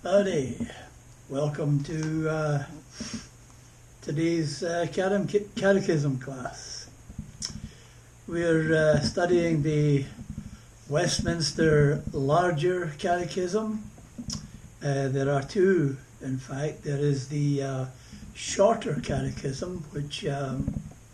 Howdy. Welcome to today's catechism class. We're studying the Westminster Larger Catechism. There are two, in fact. There is the Shorter Catechism, which you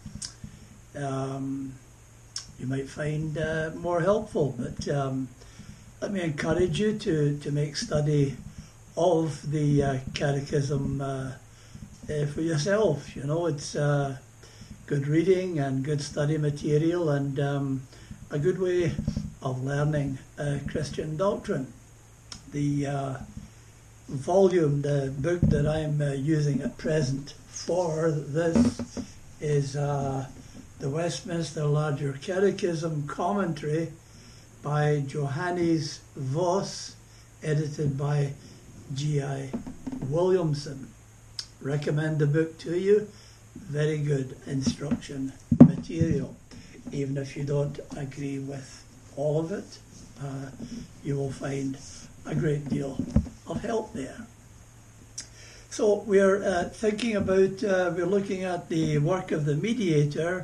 might find more helpful, but let me encourage you to make study of the catechism for yourself. You know, it's good reading and good study material and a good way of learning Christian doctrine. The volume, the book that I'm using at present for this is the Westminster Larger Catechism Commentary by Johannes Vos, edited by G.I. Williamson. Recommend the book to you. Very good instruction material. Even if you don't agree with all of it, you will find a great deal of help there. So we're thinking about, we're looking at the work of the mediator,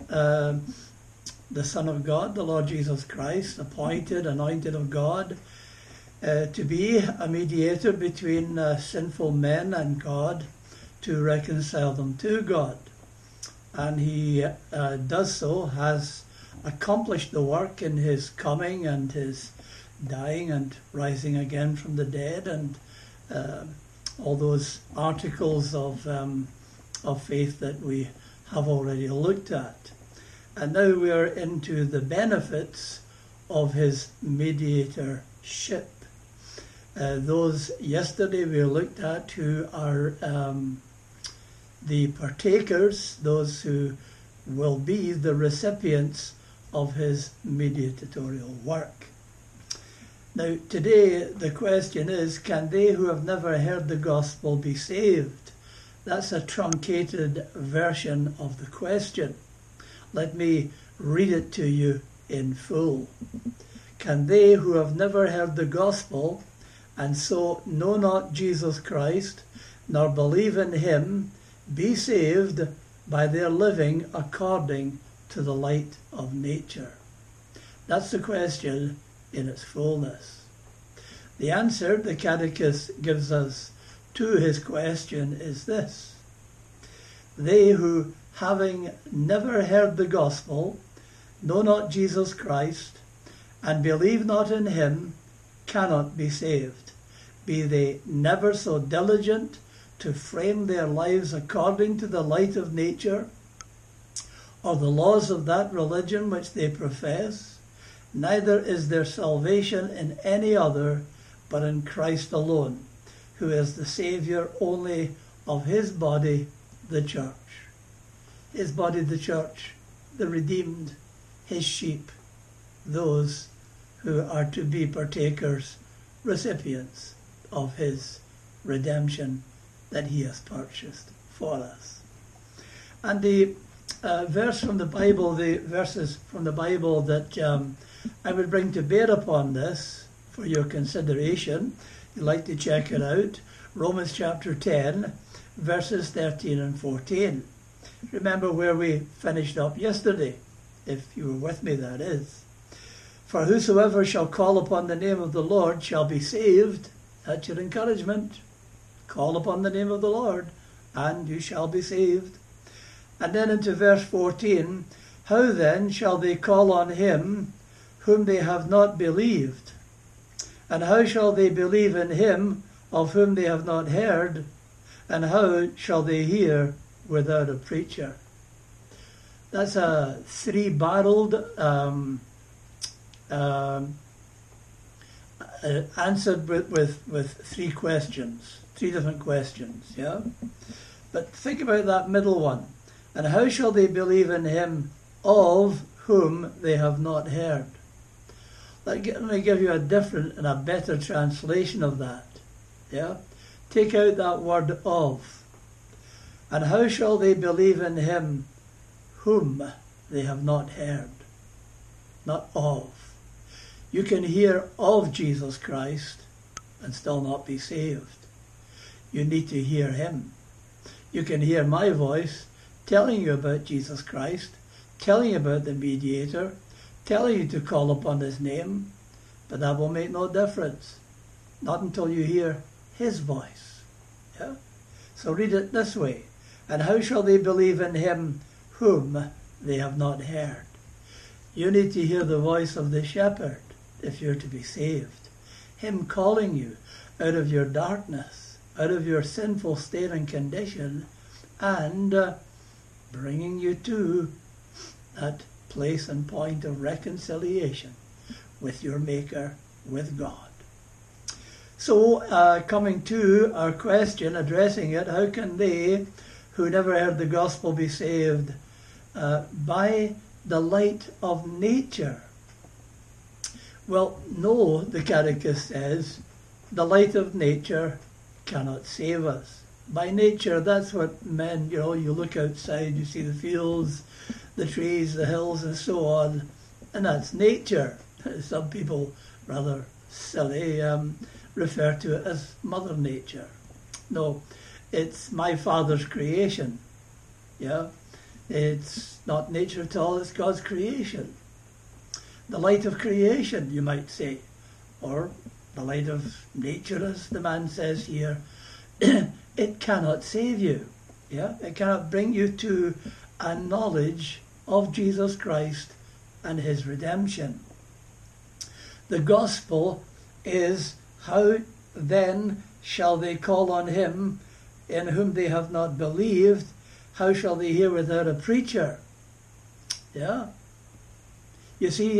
the Son of God, the Lord Jesus Christ, appointed, anointed of God, to be a mediator between sinful men and God, to reconcile them to God. And he does so, has accomplished the work in his coming and his dying and rising again from the dead, and all those articles of faith that we have already looked at. And now we are into the benefits of his mediatorship. Those yesterday we looked at who are the partakers, those who will be the recipients of his mediatorial work. Now today the question is, can they who have never heard the gospel be saved? That's a truncated version of the question. Let me read it to you in full. Can they who have never heard the gospel, and so know not Jesus Christ, nor believe in him, be saved by their living according to the light of nature? That's the question in its fullness. The answer the Catechist gives us to his question is this: they who, having never heard the gospel, know not Jesus Christ, and believe not in him, cannot be saved, be they never so diligent to frame their lives according to the light of nature, or the laws of that religion which they profess. Neither is their salvation in any other, but in Christ alone, who is the Saviour only of his body, the church. His body, the church, the redeemed, his sheep, those who are to be partakers, recipients of his redemption that he has purchased for us. And the verses from the Bible that I would bring to bear upon this for your consideration, you'd like to check it out, Romans chapter 10, verses 13 and 14. Remember where we finished up yesterday, if you were with me, that is. For whosoever shall call upon the name of the Lord shall be saved. That's your encouragement. Call upon the name of the Lord, and you shall be saved. And then into verse 14, how then shall they call on him whom they have not believed? And how shall they believe in him of whom they have not heard? And how shall they hear without a preacher? That's a three-barreled answered with three questions, three different questions, yeah? But think about that middle one. And how shall they believe in him of whom they have not heard? Let me give you a different and a better translation of that, yeah? Take out that word of. And how shall they believe in him whom they have not heard? Not of. You can hear of Jesus Christ, and still not be saved. You need to hear him. You can hear my voice telling you about Jesus Christ, telling you about the mediator, telling you to call upon his name, but that will make no difference. Not until you hear his voice. Yeah? So read it this way. And how shall they believe in him whom they have not heard? You need to hear the voice of the shepherd if you're to be saved. Him calling you out of your darkness, out of your sinful state and condition, and bringing you to that place and point of reconciliation with your Maker, with God. So, coming to our question, addressing it, how can they who never heard the gospel be saved? By the light of nature. Well, no, the Catechist says, the light of nature cannot save us. By nature, that's what men, you look outside, you see the fields, the trees, the hills, and so on, and that's nature. Some people, rather silly, refer to it as Mother Nature. No, it's my Father's creation. Yeah, it's not nature at all, it's God's creation. The light of creation, you might say, or the light of nature, as the man says here. It cannot save you. Yeah, it cannot bring you to a knowledge of Jesus Christ and his redemption. The gospel is, how then shall they call on him in whom they have not believed? How shall they hear without a preacher? Yeah. You see,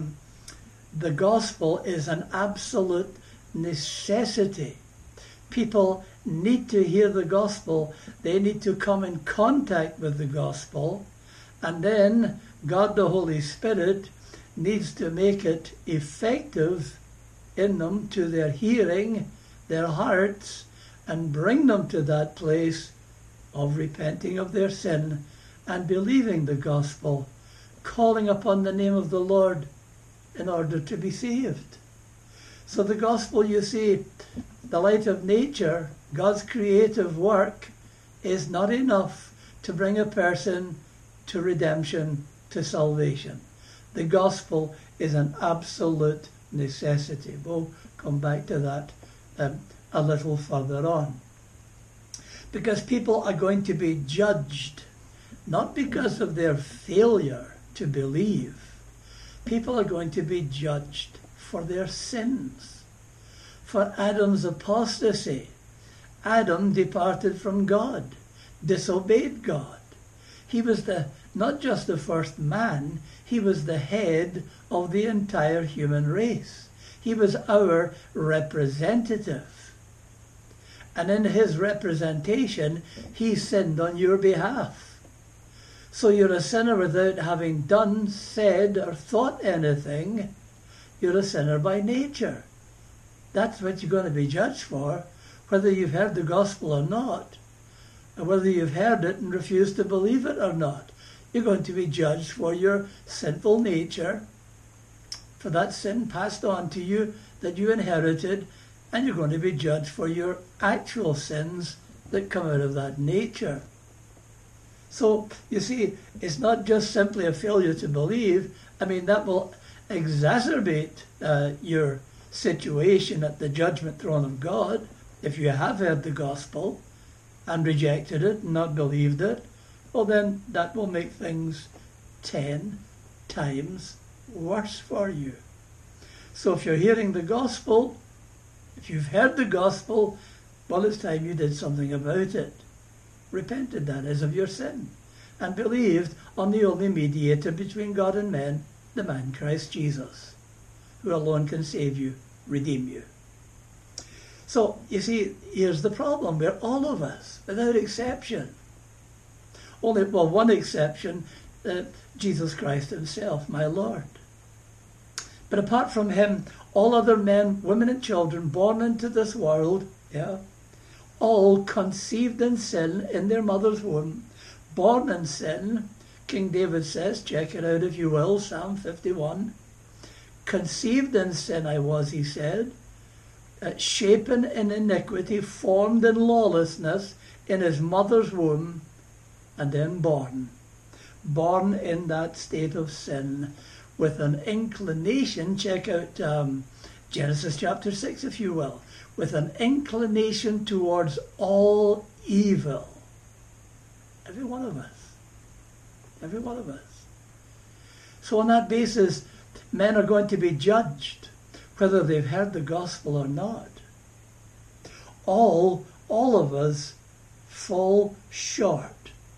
the gospel is an absolute necessity. People need to hear the gospel. They need to come in contact with the gospel. And then God the Holy Spirit needs to make it effective in them to their hearing, their hearts, and bring them to that place of repenting of their sin and believing the gospel, calling upon the name of the Lord in order to be saved. So the gospel, you see, the light of nature, God's creative work, is not enough to bring a person to redemption, to salvation. The gospel is an absolute necessity. We'll come back to that a little further on. Because people are going to be judged, not because of their failure to believe. People are going to be judged for their sins, for Adam's apostasy. Adam departed from God, disobeyed God. He was not just the first man, he was the head of the entire human race. He was our representative. And in his representation, he sinned on your behalf. So you're a sinner without having done, said, or thought anything. You're a sinner by nature. That's what you're going to be judged for, whether you've heard the gospel or not, or whether you've heard it and refused to believe it or not. You're going to be judged for your sinful nature, for that sin passed on to you that you inherited, and you're going to be judged for your actual sins that come out of that nature. So, you see, it's not just simply a failure to believe. I mean, that will exacerbate your situation at the judgment throne of God if you have heard the gospel and rejected it and not believed it. Well, then that will make things 10 times worse for you. So if you're hearing the gospel, if you've heard the gospel, well, it's time you did something about it. Repented, that is, of your sin, and believed on the only mediator between God and men, the man Christ Jesus, who alone can save you, redeem you. So, you see, here's the problem. We're all of us, without exception. Only, well, one exception, Jesus Christ himself, my Lord. But apart from him, all other men, women and children born into this world, all conceived in sin in their mother's womb, born in sin. King David says, check it out if you will, Psalm 51. Conceived in sin I was, he said. shapen in iniquity, formed in lawlessness in his mother's womb, and then born in that state of sin with an inclination. Check out Genesis chapter 6, if you will, with an inclination towards all evil. Every one of us. Every one of us. So on that basis, men are going to be judged whether they've heard the gospel or not. All of us fall short.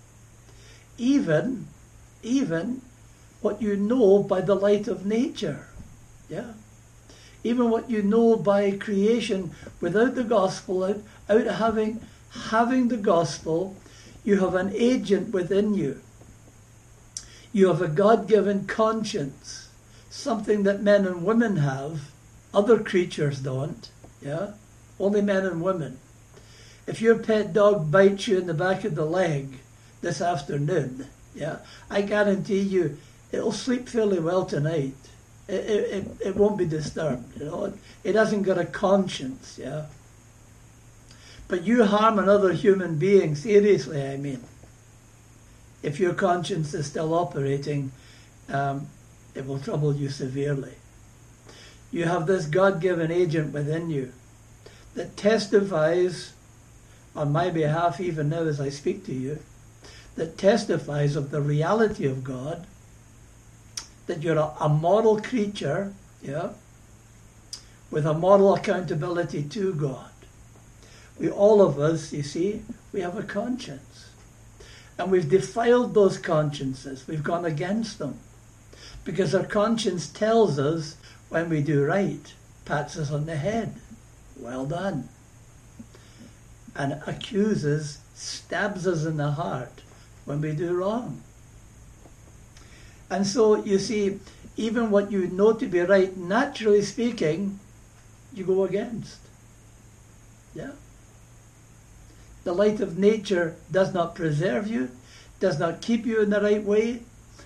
Even what you know by the light of nature. Yeah. Even what you know by creation, without the gospel, out having the gospel, you have an agent within you. You have a God-given conscience, something that men and women have. Other creatures don't. Yeah, only men and women. If your pet dog bites you in the back of the leg this afternoon, yeah, I guarantee you it'll sleep fairly well tonight. It won't be disturbed. You know, it hasn't got a conscience. Yeah. But you harm another human being, seriously, I mean, if your conscience is still operating, it will trouble you severely. You have this God-given agent within you that testifies on my behalf, even now as I speak to you, that testifies of the reality of God, that you're a moral creature, yeah, with a moral accountability to God. We, all of us, you see, we have a conscience. And we've defiled those consciences. We've gone against them. Because our conscience tells us when we do right, pats us on the head. Well done. And accuses, stabs us in the heart when we do wrong. And so, you see, even what you know to be right, naturally speaking, you go against. Yeah? The light of nature does not preserve you, does not keep you in the right way,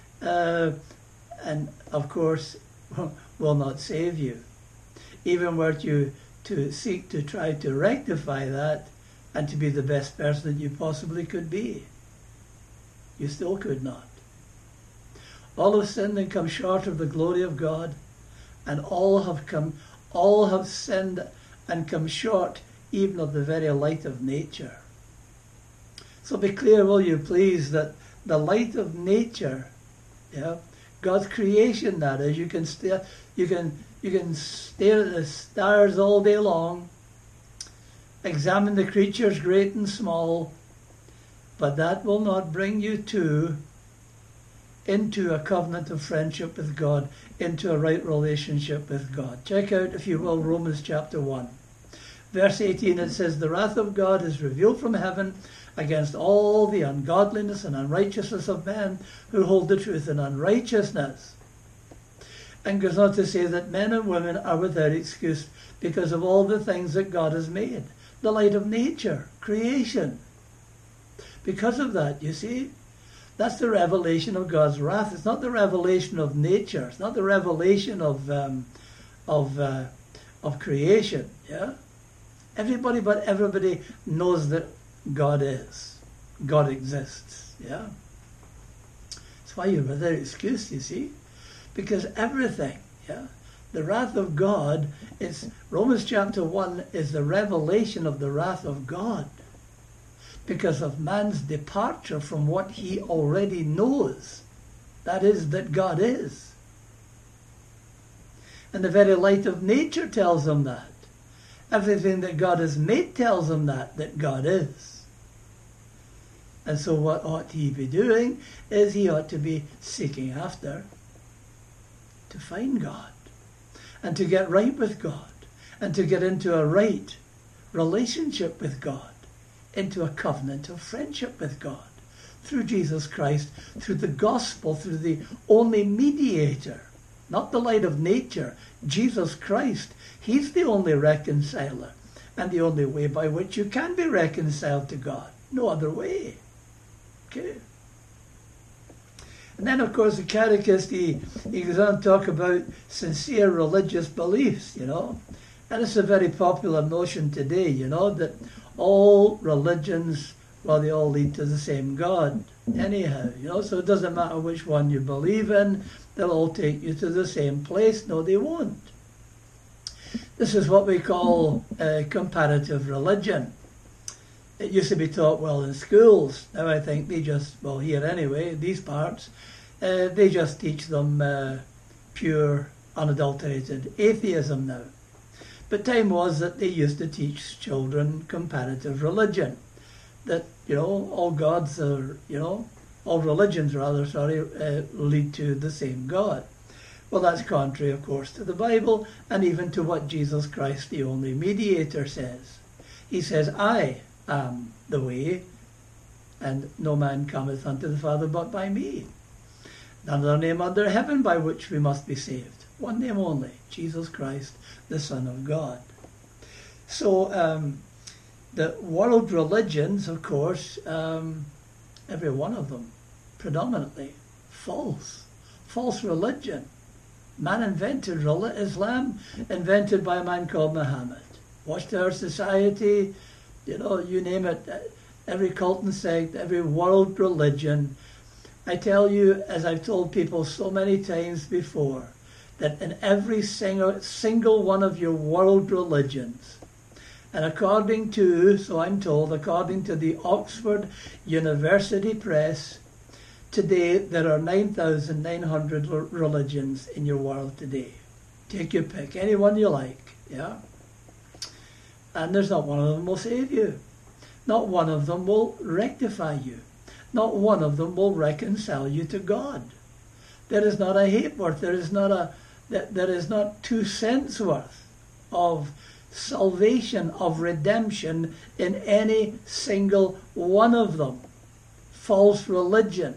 and of course will not save you. Even were you to seek to try to rectify that and to be the best person that you possibly could be, you still could not. All have sinned and come short of the glory of God, and all have sinned and come short even of the very light of nature. So be clear, will you please, that the light of nature, yeah, God's creation, that is, you can stare at the stars all day long, examine the creatures great and small, but that will not bring you into a covenant of friendship with God, into a right relationship with God. Check out, if you will, Romans chapter 1. Verse 18, it says, "The wrath of God is revealed from heaven against all the ungodliness and unrighteousness of men who hold the truth in unrighteousness." And goes on to say that men and women are without excuse because of all the things that God has made. The light of nature, creation. Because of that, you see, that's the revelation of God's wrath. It's not the revelation of nature. It's not the revelation of creation. Yeah, everybody but everybody knows that God is. God exists. Yeah, that's why you're without excuse. You see, because everything. Yeah, the wrath of God is, Romans chapter 1 is the revelation of the wrath of God. Because of man's departure from what he already knows. That is, that God is. And the very light of nature tells him that. Everything that God has made tells him that God is. And so what ought he be doing is he ought to be seeking after to find God and to get right with God and to get into a right relationship with God, into a covenant of friendship with God through Jesus Christ, through the gospel, through the only mediator, not the light of nature, Jesus Christ. He's the only reconciler and the only way by which you can be reconciled to God. No other way. Okay. And then, of course, the catechist, he goes on to talk about sincere religious beliefs, you know. And it's a very popular notion today, you know, that all religions, well, they all lead to the same God anyhow, you know, so it doesn't matter which one you believe in, they'll all take you to the same place. No, they won't. This is what we call comparative religion. It used to be taught well in schools. Now I think they just, well, here anyway, these parts, they just teach them pure, unadulterated atheism now. But time was that they used to teach children comparative religion. That, you know, all gods are, you know, all religions rather, lead to the same God. Well, that's contrary, of course, to the Bible and even to what Jesus Christ, the only mediator, says. He says, I am the way, and no man cometh unto the Father but by me. None other name under heaven by which we must be saved. One name only, Jesus Christ, the Son of God. So the world religions, of course, every one of them, predominantly false religion. Man invented Islam, invented by a man called Muhammad. Watchtower Society, you know, you name it, every cult and sect, every world religion. I tell you, as I've told people so many times before, that in every single one of your world religions, and according to, so I'm told, according to the Oxford University Press, today there are 9,900 religions in your world today. Take your pick, any one you like, yeah? And there's not one of them will save you. Not one of them will rectify you. Not one of them will reconcile you to God. There is not a ha'porth, there is not 2 cents worth of salvation, of redemption in any single one of them. False religion.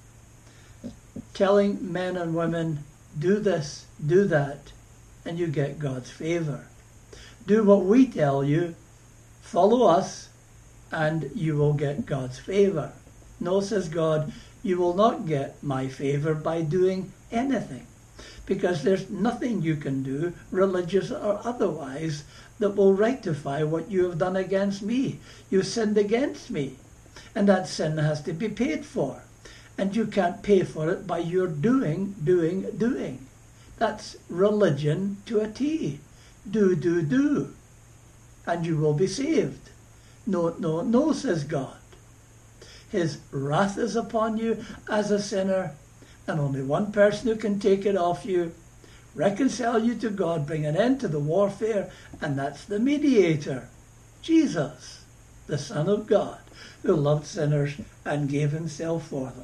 Telling men and women, do this, do that, and you get God's favour. Do what we tell you, follow us, and you will get God's favour. No, says God, you will not get my favour by doing anything, because there's nothing you can do, religious or otherwise, that will rectify what you have done against me. You sinned against me, and that sin has to be paid for. And you can't pay for it by your doing. That's religion to a T. Do. And you will be saved. No, says God. His wrath is upon you as a sinner, and only one person who can take it off you, reconcile you to God, bring an end to the warfare, and that's the mediator, Jesus, the Son of God, who loved sinners and gave himself for them.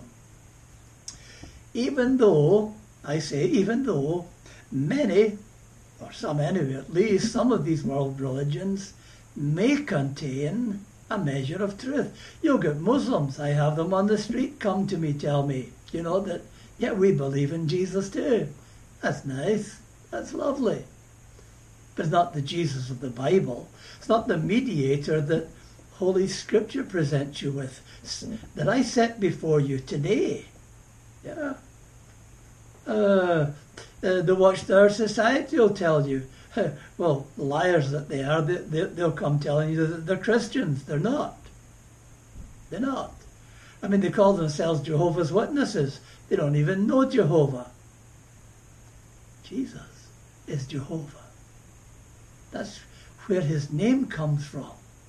Even though many, or some anyway at least, some of these world religions may contain a measure of truth. You'll get Muslims, I have them on the street, come to me, tell me, you know, that, yeah, we believe in Jesus too. That's nice, that's lovely. But it's not the Jesus of the Bible. It's not the mediator that Holy Scripture presents you with, that I set before you today. Yeah. The Watchtower Society will tell you, well, liars that they are, they'll come telling you that they're Christians. They're not. They're not. I mean, they call themselves Jehovah's Witnesses. They don't even know Jehovah. Jesus is Jehovah. That's where his name comes from.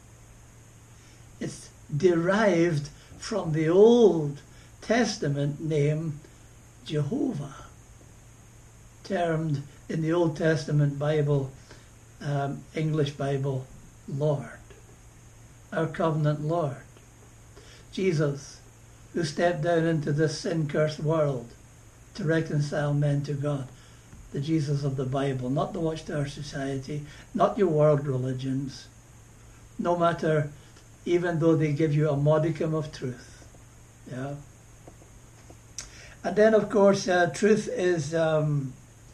It's derived from the Old Testament name Jehovah, termed in the Old Testament Bible, English Bible, Lord, our covenant Lord. Jesus, who stepped down into this sin-cursed world to reconcile men to God. The Jesus of the Bible, not the Watchtower Society, not your world religions, no matter, even though they give you a modicum of truth. Yeah. And then, of course, the truth is that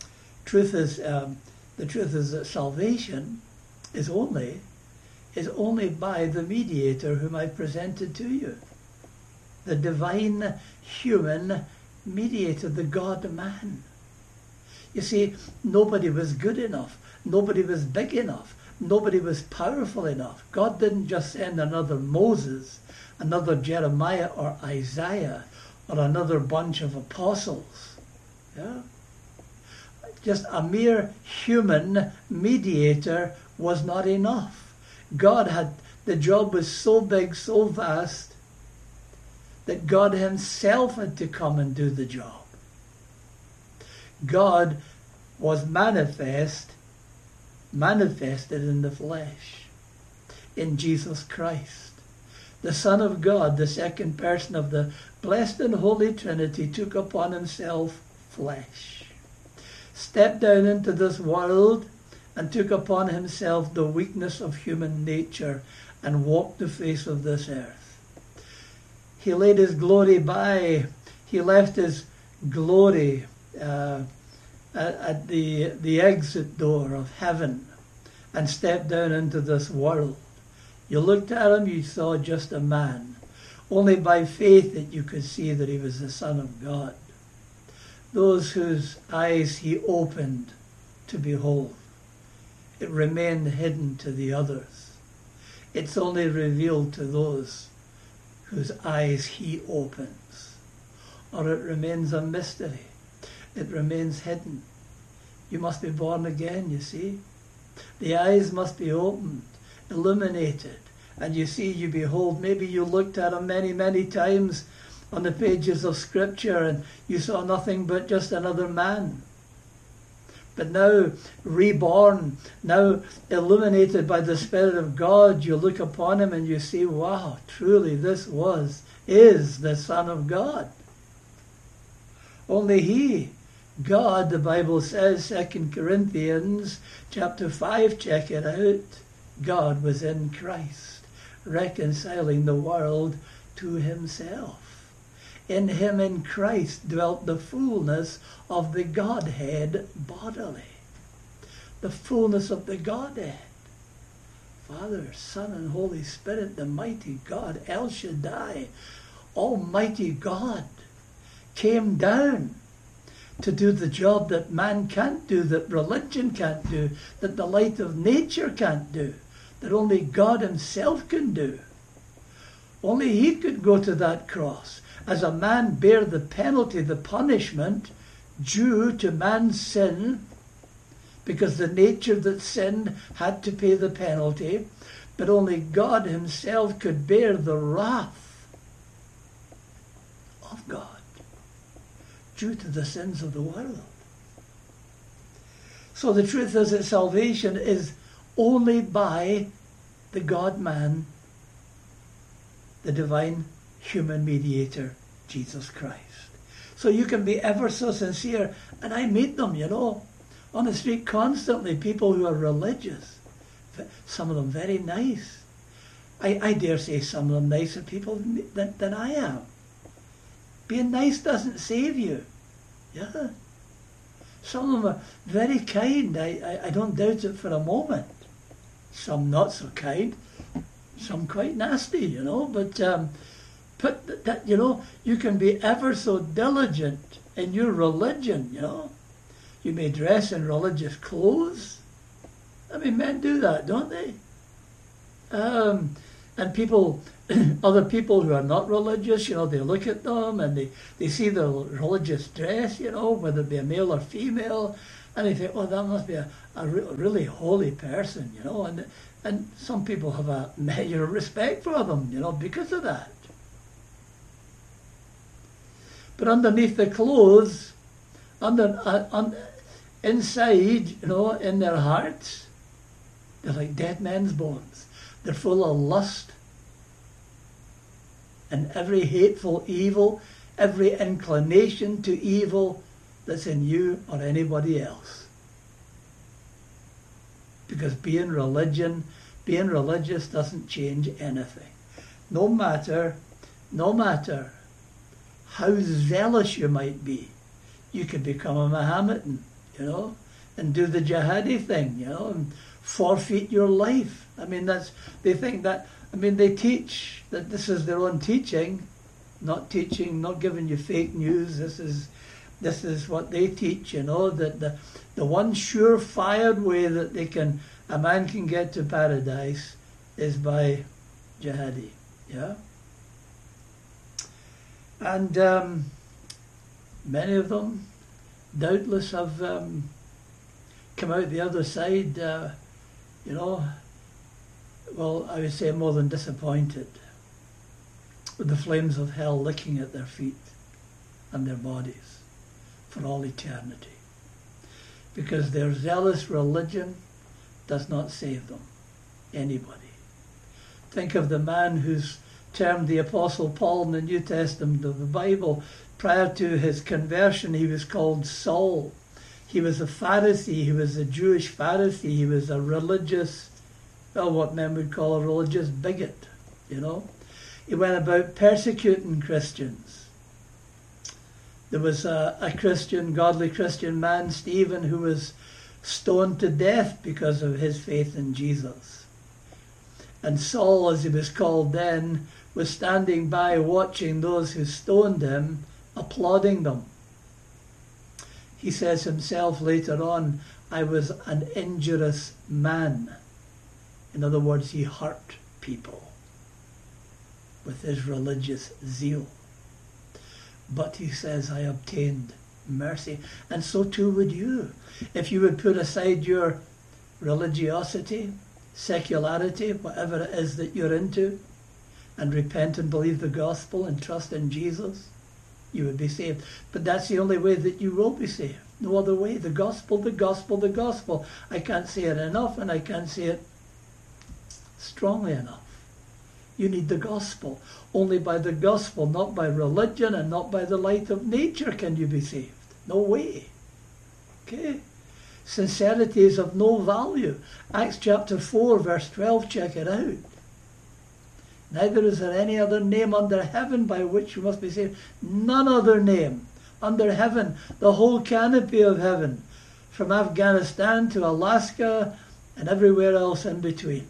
salvation is only by the mediator whom I presented to you, the divine human mediator, the God-man. You see, nobody was good enough. Nobody was big enough. Nobody was powerful enough. God didn't just send another Moses, another Jeremiah or Isaiah, or another bunch of apostles. Yeah? Just a mere human mediator was not enough. The job was so big, so vast, that God himself had to come and do the job. God was manifested in the flesh, in Jesus Christ. The Son of God, the second person of the blessed and holy Trinity, took upon himself flesh, stepped down into this world, and took upon himself the weakness of human nature and walked the face of this earth. He laid his glory by. He left his glory at the exit door of heaven and stepped down into this world. You looked at him, you saw just a man. Only by faith that you could see that he was the Son of God. Those whose eyes he opened to behold. It remained hidden to the others. It's only revealed to those whose eyes he opens. Or it remains a mystery. It remains hidden. You must be born again, you see. The eyes must be opened, illuminated. And you see, you behold, maybe you looked at him many, many times on the pages of Scripture and you saw nothing but just another man. But now, reborn, now illuminated by the Spirit of God, you look upon him and you see, wow, truly this is the Son of God. Only he, God, the Bible says, 2 Corinthians chapter 5, check it out, God was in Christ, reconciling the world to himself. In him, in Christ, dwelt the fullness of the Godhead bodily. The fullness of the Godhead. Father, Son, and Holy Spirit, the mighty God, El Shaddai, Almighty God, came down to do the job that man can't do, that religion can't do, that the light of nature can't do, that only God himself can do. Only he could go to that cross. As a man bear the penalty, the punishment due to man's sin, because the nature that sinned had to pay the penalty, but only God himself could bear the wrath of God due to the sins of the world. So the truth is that salvation is only by the God-man, the divine human mediator, Jesus Christ. So you can be ever so sincere, and I meet them, on the street constantly, people who are religious, some of them very nice. I dare say some of them nicer people than I am. Being nice doesn't save you. Yeah. Some of them are very kind. I don't doubt it for a moment. Some not so kind. Some quite nasty, but that, you can be ever so diligent in your religion, You may dress in religious clothes. I mean, men do that, don't they? And people, other people who are not religious, they look at them and they see the religious dress, whether it be a male or female, and they think, oh, that must be a really holy person, and some people have a measure of respect for them, because of that. But underneath the clothes, inside, in their hearts, they're like dead men's bones. They're full of lust and every hateful evil, every inclination to evil that's in you or anybody else. Because being religious doesn't change anything. No matter how zealous you might be, you could become a Mohammedan, and do the jihadi thing, and forfeit your life. I mean, they teach that this is their own teaching, not giving you fake news. This is This is what they teach, that the one surefire way that a man can get to paradise is by jihadi. Yeah? And many of them doubtless have come out the other side, well, I would say more than disappointed, with the flames of hell licking at their feet and their bodies for all eternity. Because their zealous religion does not save them. Anybody. Think of the man who's termed the Apostle Paul in the New Testament of the Bible. Prior to his conversion, he was called Saul. He was a Pharisee. He was a Jewish Pharisee. He was a religious, what men would call a religious bigot, He went about persecuting Christians. There was a Christian, godly Christian man, Stephen, who was stoned to death because of his faith in Jesus. And Saul, as he was called then, was standing by watching those who stoned him, applauding them. He says himself later on, I was an injurious man. In other words, he hurt people with his religious zeal. But he says, I obtained mercy. And so too would you. If you would put aside your religiosity, secularity, whatever it is that you're into, and repent and believe the gospel and trust in Jesus, you would be saved. But that's the only way that you will be saved. No other way. The gospel, the gospel, the gospel. I can't say it enough, and I can't say it strongly enough. You need the gospel. Only by the gospel, not by religion and not by the light of nature can you be saved. No way. Okay? Sincerity is of no value. Acts chapter 4 verse 12, check it out. Neither is there any other name under heaven by which you must be saved. None other name under heaven. The whole canopy of heaven. From Afghanistan to Alaska and everywhere else in between.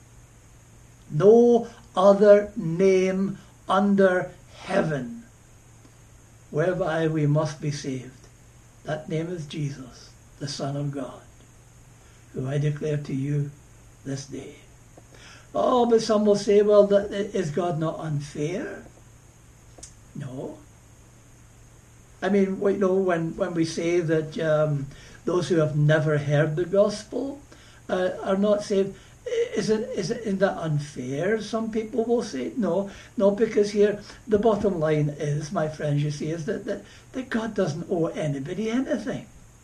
No other name under heaven whereby we must be saved. That name is Jesus, the Son of God, who I declare to you this day. Oh, but some will say, well, is God not unfair? No. I mean, when we say that those who have never heard the gospel are not saved, isn't that unfair? Some people will say no, because here the bottom line is, my friends, you see, is that God doesn't owe anybody anything.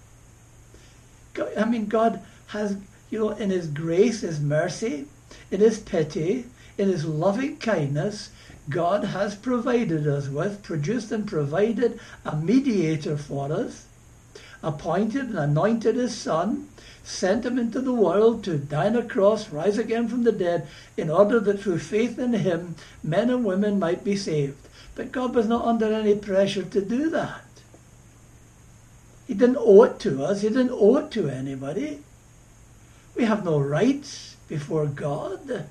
God has, in his grace, his mercy, in his pity, in his loving kindness, God has produced and provided a mediator for us, appointed and anointed his Son, sent him into the world to die on a cross, rise again from the dead, in order that through faith in him, men and women might be saved. But God was not under any pressure to do that. He didn't owe it to us. He didn't owe it to anybody. We have no rights before God.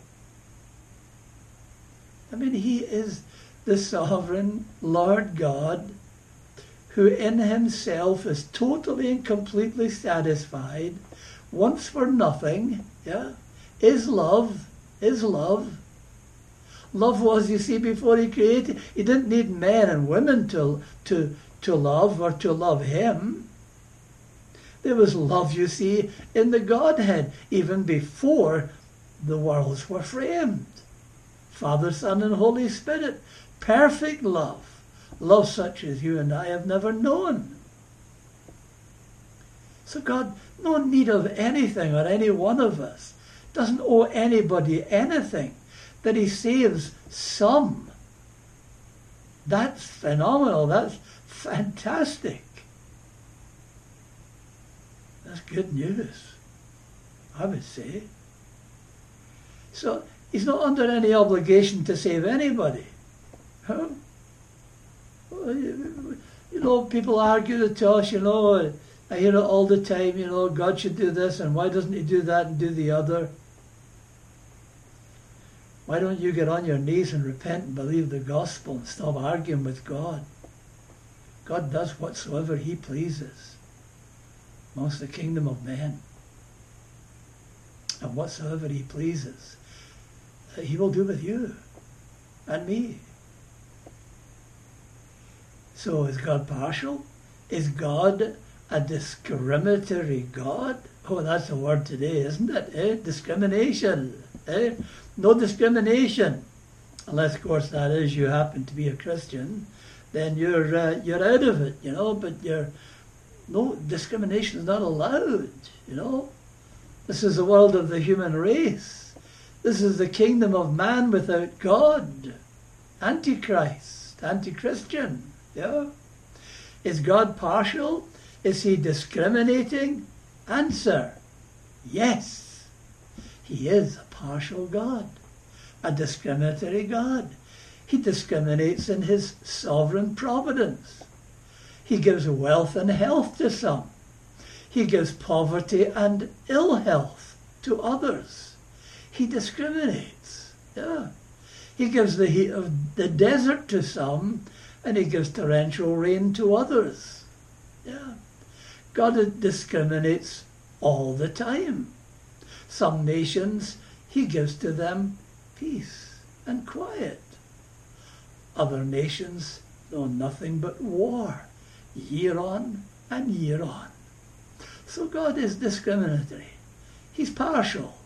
He is the sovereign Lord God, who in himself is totally and completely satisfied, wants for nothing, is love. Love was, you see, before he created, he didn't need men and women to love or to love him. There was love, you see, in the Godhead, even before the worlds were framed. Father, Son, and Holy Spirit. Perfect love. Love such as you and I have never known. So God, no need of anything or any one of us. Doesn't owe anybody anything. That he saves some. That's phenomenal. That's fantastic. That's good news, I would say. So he's not under any obligation to save anybody. Huh? People argue the toss, I hear it all the time, God should do this, and why doesn't he do that and do the other? Why don't you get on your knees and repent and believe the gospel and stop arguing with God? God does whatsoever he pleases amongst the kingdom of men. And whatsoever he pleases, he will do with you and me. So is God partial? Is God a discriminatory God? Oh, that's a word today, isn't it? Discrimination. No discrimination. Unless, of course, that is you happen to be a Christian, then you're out of it, But no discrimination is not allowed, This is the world of the human race. This is the kingdom of man without God. Antichrist, anti-Christian. Yeah. Is God partial? Is he discriminating? Answer: yes. He is a partial God, a discriminatory God. He discriminates in his sovereign providence. He gives wealth and health to some. He gives poverty and ill health to others. He discriminates. Yeah. He gives the heat of the desert to some, and he gives torrential rain to others. Yeah. God discriminates all the time. Some nations, he gives to them peace and quiet. Other nations know nothing but war, year on and year on. So God is discriminatory. He's partial,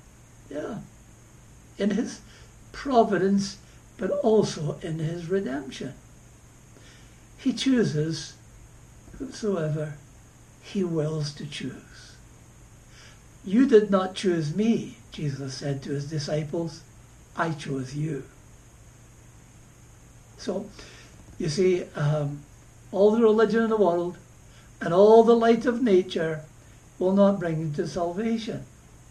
in his providence, but also in his redemption. He chooses whosoever he wills to choose. You did not choose me, Jesus said to his disciples. I chose you. So, you see, all the religion in the world and all the light of nature will not bring you to salvation.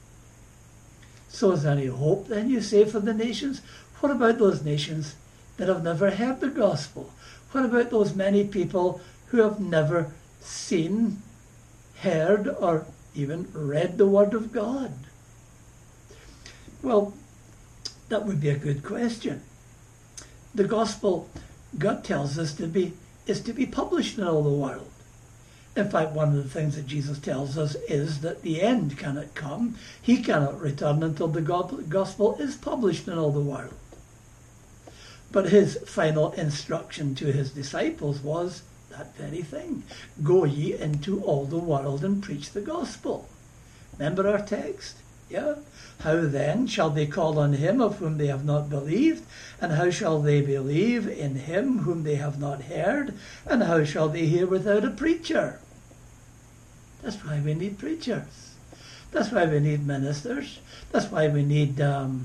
So is there any hope then, you say, for the nations? What about those nations that have never heard the gospel? What about those many people who have never seen, heard, or even read the Word of God? Well, that would be a good question. The gospel, God tells us is to be published in all the world. In fact, one of the things that Jesus tells us is that the end cannot come. He cannot return until the gospel is published in all the world. But his final instruction to his disciples was that very thing. Go ye into all the world and preach the gospel. Remember our text? Yeah. How then shall they call on him of whom they have not believed? And how shall they believe in him whom they have not heard? And how shall they hear without a preacher? That's why we need preachers. That's why we need ministers. That's why we need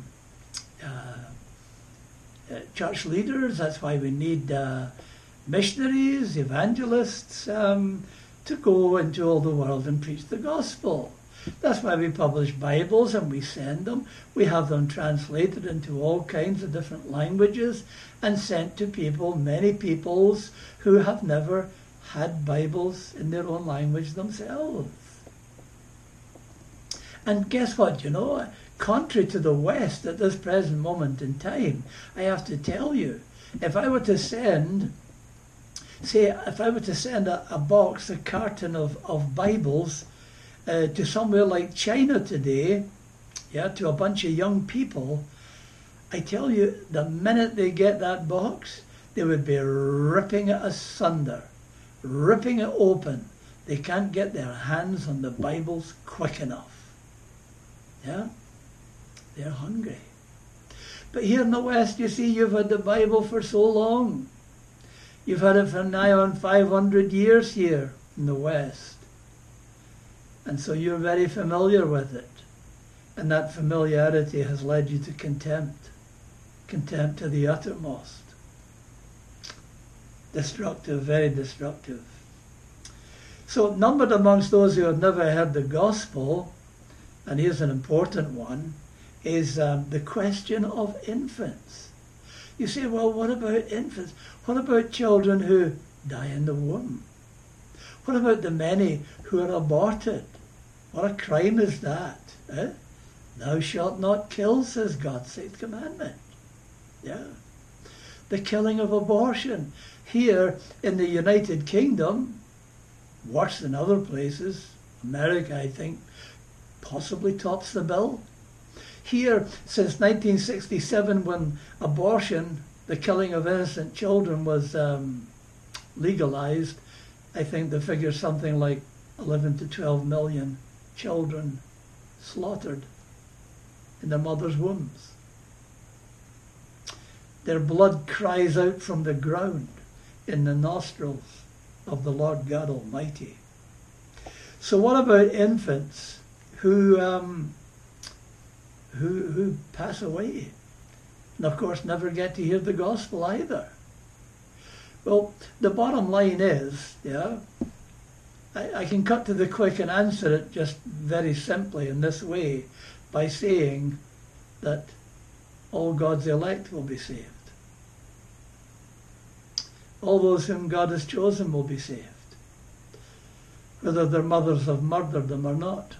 church leaders. That's why we need missionaries, evangelists, to go into all the world and preach the gospel. That's why we publish Bibles and we send them. We have them translated into all kinds of different languages and sent to people, many peoples who have never had Bibles in their own language themselves. And guess what, contrary to the West at this present moment in time, I have to tell you, if I were to send a box, a carton of Bibles to somewhere like China today, to a bunch of young people, I tell you, the minute they get that box, they would be ripping it asunder, ripping it open. They can't get their hands on the Bibles quick enough. Yeah? They're hungry. But here in the West, you see, you've had the Bible for so long. You've had it for nigh on 500 years here in the West. And so you're very familiar with it. And that familiarity has led you to contempt. Contempt to the uttermost. Destructive, very destructive. So numbered amongst those who have never heard the gospel, and here's an important one, is the question of infants. You say, well, what about infants? What about children who die in the womb? What about the many who are aborted? What a crime is that? Thou shalt not kill, says God's sixth commandment. Yeah. The killing of abortion. Here in the United Kingdom, worse than other places, America, I think, possibly tops the bill. Here, since 1967, when abortion, the killing of innocent children, was legalized, I think the figure's something like 11 to 12 million children slaughtered in their mother's wombs. Their blood cries out from the ground in the nostrils of the Lord God Almighty. So what about infants who pass away and of course never get to hear the gospel either? Well, the bottom line is, I can cut to the quick and answer it just very simply in this way, by saying that all God's elect will be saved. All those whom God has chosen will be saved, whether their mothers have murdered them or not.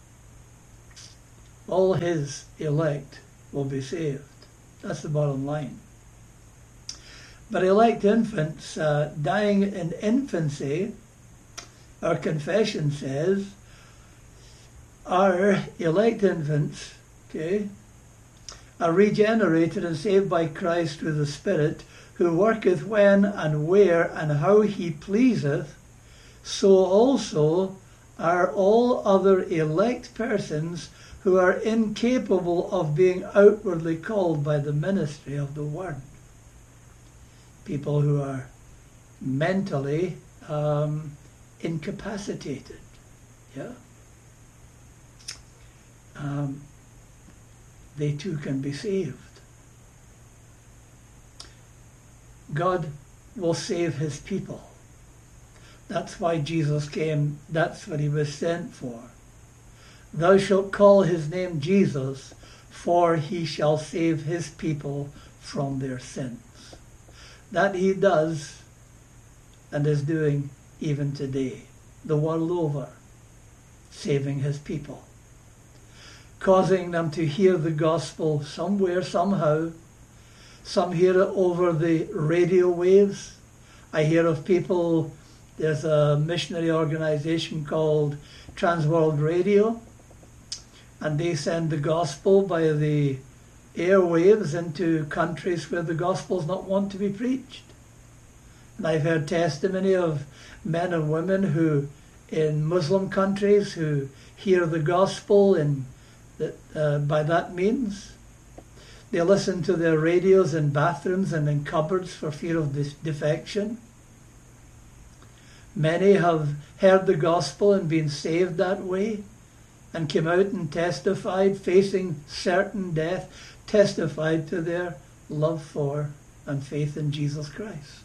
All his elect will be saved. That's the bottom line. But elect infants dying in infancy, our confession says, are elect infants, are regenerated and saved by Christ through the Spirit, who worketh when and where and how he pleaseth, so also are all other elect persons who are incapable of being outwardly called by the ministry of the word. People who are mentally incapacitated. They too can be saved. God will save his people. That's why Jesus came. That's what he was sent for. Thou shalt call his name Jesus, for he shall save his people from their sins. That he does and is doing even today, the world over, saving his people, causing them to hear the gospel somewhere, somehow. Some hear it over the radio waves. I hear of people, there's a missionary organization called Transworld Radio, and they send the gospel by the airwaves into countries where the gospel's not want to be preached. And I've heard testimony of men and women who, in Muslim countries, who hear the gospel by that means. They listen to their radios in bathrooms and in cupboards for fear of defection. Many have heard the gospel and been saved that way, and came out and testified, facing certain death, testified to their love for and faith in Jesus Christ.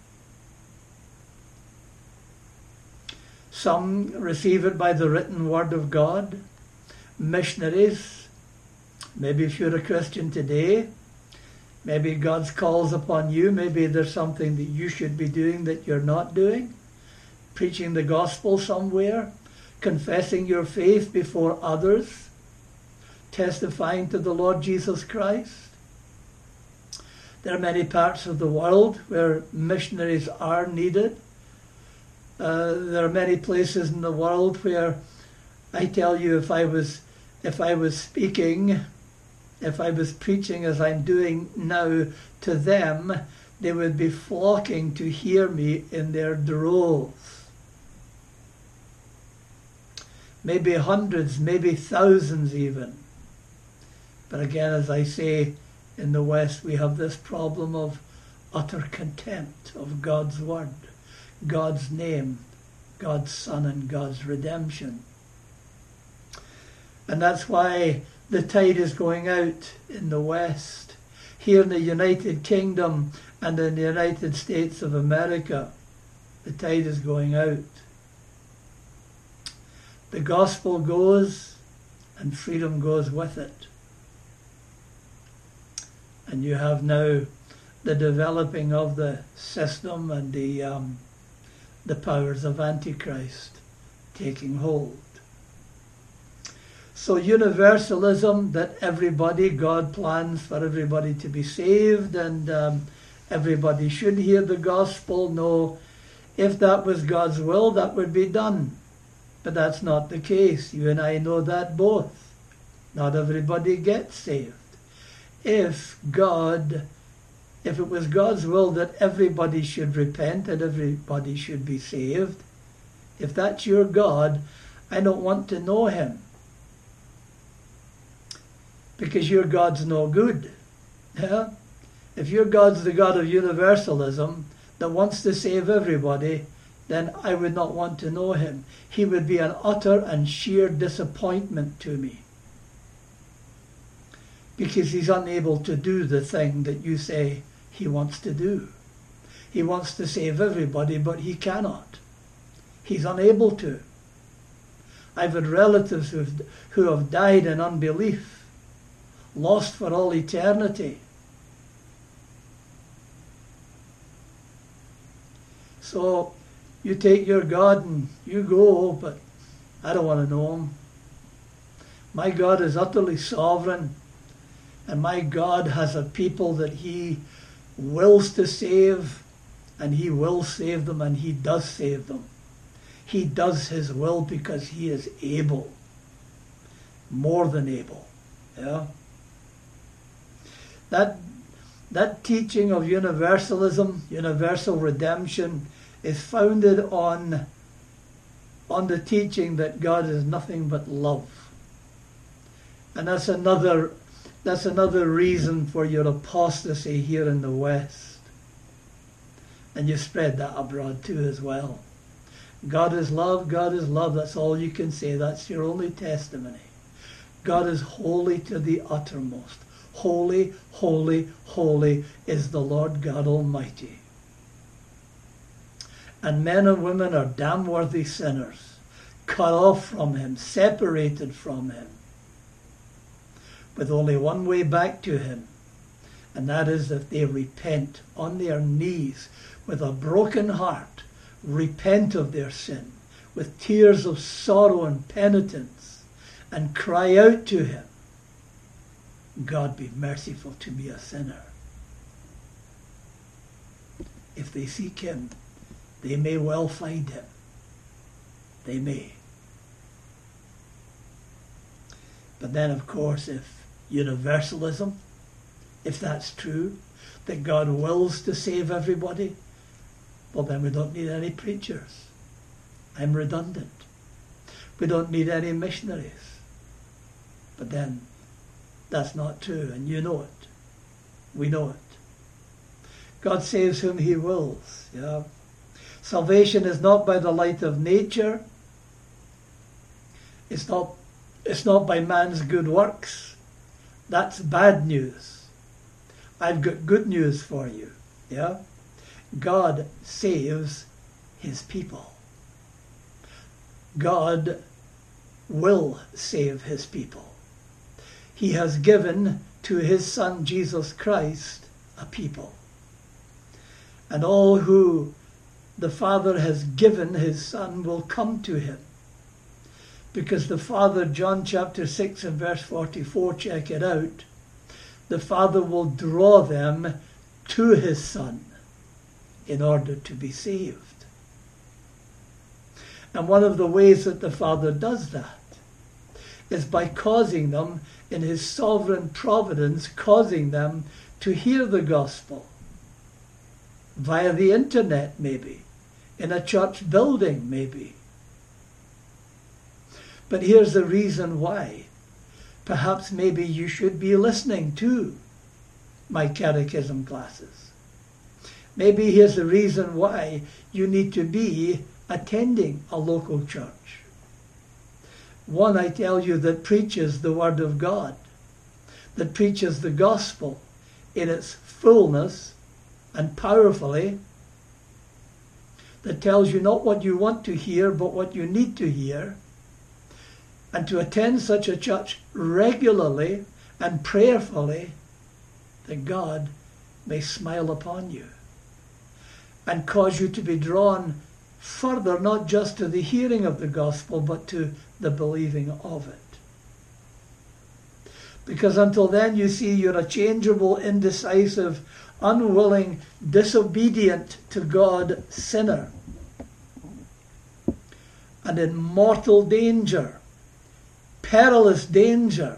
Some receive it by the written word of God. Missionaries, maybe if you're a Christian today, maybe God's calls upon you, maybe there's something that you should be doing that you're not doing. Preaching the gospel somewhere, confessing your faith before others, testifying to the Lord Jesus Christ. There are many parts of the world where missionaries are needed. There are many places in the world where, I tell you, if I was speaking, if I was preaching as I'm doing now to them, they would be flocking to hear me in their droves. Maybe hundreds, maybe thousands even. But again, as I say, in the West we have this problem of utter contempt of God's word, God's name, God's Son, and God's redemption. And that's why the tide is going out in the West. Here in the United Kingdom and in the United States of America, the tide is going out. The gospel goes and freedom goes with it. And you have now the developing of the system and the powers of Antichrist taking hold. So universalism, that everybody, God plans for everybody to be saved, and everybody should hear the gospel. No, if that was God's will, that would be done. But that's not the case. You and I know that both. Not everybody gets saved. If it was God's will that everybody should repent and everybody should be saved, if that's your God, I don't want to know him. Because your God's no good. Yeah? If your God's the God of universalism that wants to save everybody, then I would not want to know him. He would be an utter and sheer disappointment to me. Because he's unable to do the thing that you say he wants to do. He wants to save everybody, but he cannot. He's unable to. I've had relatives who have died in unbelief, lost for all eternity. So you take your God and you go, but I don't want to know him. My God is utterly sovereign, and my God has a people that he wills to save, and he will save them, and he does save them. He does his will because he is able, more than able. Yeah. That teaching of universalism, universal redemption, is founded on the teaching that God is nothing but love. And that's another reason for your apostasy here in the West. And you spread that abroad too as well. God is love, God is love. That's all you can say. That's your only testimony. God is holy to the uttermost. Holy, holy, holy is the Lord God Almighty. And men and women are damn worthy sinners, cut off from him, separated from him, with only one way back to him, and that is if they repent on their knees with a broken heart, repent of their sin with tears of sorrow and penitence, and cry out to him, God, be merciful to me, a sinner. If they seek him, they may well find him. They may. But then, of course, if universalism, if that's true, that God wills to save everybody, well, then we don't need any preachers. I'm redundant. We don't need any missionaries. But then, that's not true, and you know it. We know it. God saves whom he wills. Yeah. Salvation is not by the light of nature. It's not by man's good works. That's bad news. I've got good news for you. Yeah? God saves his people. God will save his people. He has given to his Son Jesus Christ a people. And all who the Father has given his Son will come to him. Because the Father, John chapter 6 and verse 44, check it out, the Father will draw them to his Son in order to be saved. And one of the ways that the Father does that is by causing them, in his sovereign providence, causing them to hear the gospel via the internet, maybe, in a church building, maybe. But here's the reason why. Perhaps maybe you should be listening to my catechism classes. Maybe here's the reason why you need to be attending a local church. One, I tell you, that preaches the Word of God, that preaches the gospel in its fullness and powerfully, that tells you not what you want to hear, but what you need to hear, and to attend such a church regularly and prayerfully, that God may smile upon you and cause you to be drawn further, not just to the hearing of the gospel, but to the believing of it. Because until then, you see, you're a changeable, indecisive, unwilling, disobedient to God sinner, and in mortal danger, perilous danger,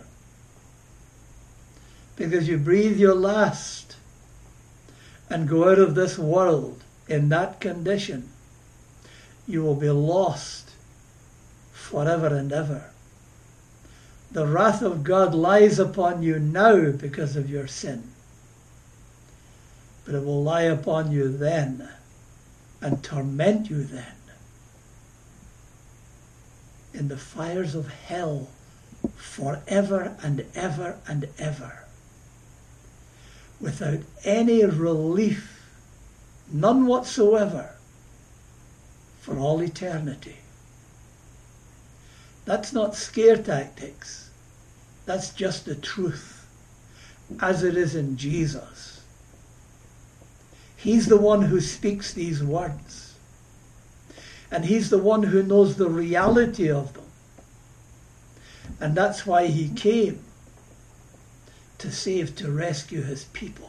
because you breathe your last and go out of this world in that condition, you will be lost forever and ever. The wrath of God lies upon you now because of your sin, but it will lie upon you then and torment you then in the fires of hell forever and ever and ever, without any relief, none whatsoever, for all eternity. That's not scare tactics. That's just the truth, as it is in Jesus. He's the one who speaks these words, and he's the one who knows the reality of them. And that's why he came, to save, to rescue his people.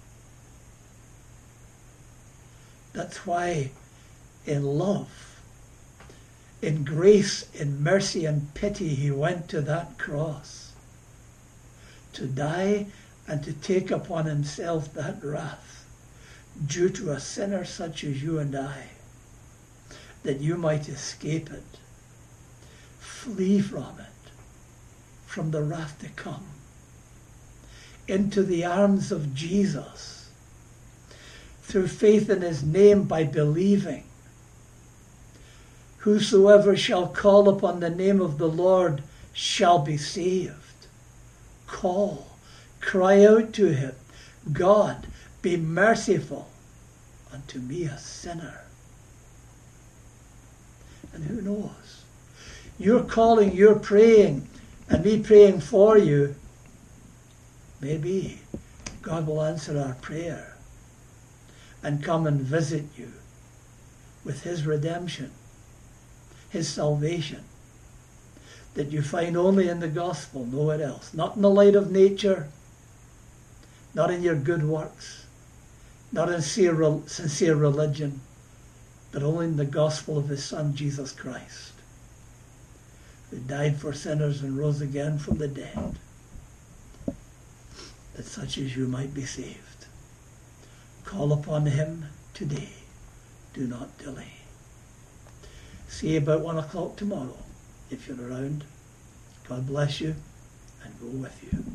That's why in love, in grace, in mercy and pity, he went to that cross to die and to take upon himself that wrath due to a sinner such as you and I, that you might escape it, flee from it, from the wrath to come, into the arms of Jesus, through faith in his name, by believing. Whosoever shall call upon the name of the Lord shall be saved. Call, cry out to him, God, be merciful unto me, a sinner. And who knows? You're calling, you're praying, and me praying for you, maybe God will answer our prayer and come and visit you with his redemption, his salvation, that you find only in the gospel, nowhere else. Not in the light of nature, not in your good works, not in sincere religion, but only in the gospel of his Son, Jesus Christ, who died for sinners and rose again from the dead, that such as you might be saved. Call upon him today. Do not delay. See you about 1 o'clock tomorrow, if you're around. God bless you and go with you.